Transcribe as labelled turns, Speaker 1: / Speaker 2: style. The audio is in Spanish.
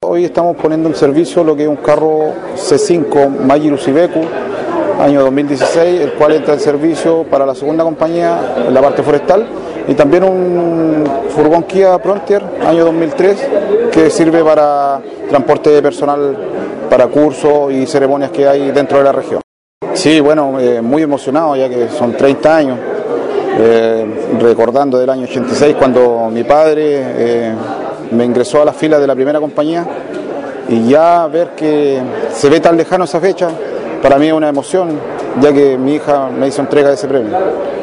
Speaker 1: hoy estamos poniendo en servicio lo que es un carro C5 Magirus Iveco, año 2016, el cual entra en servicio para la segunda compañía en la parte forestal, y también un furgón Kia Frontier, año 2003, que sirve para transporte de personal para cursos y ceremonias que hay dentro de la región. Sí, bueno, muy emocionado ya que son 30 años, recordando del año 86 cuando mi padre me ingresó a las filas de la primera compañía, y ya ver que se ve tan lejano esa fecha, para mí es una emoción, ya que mi hija me hizo entrega de ese premio.